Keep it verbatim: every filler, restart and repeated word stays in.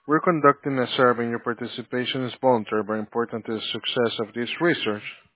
We're conducting a survey and your participation is voluntary but important to the success of this research.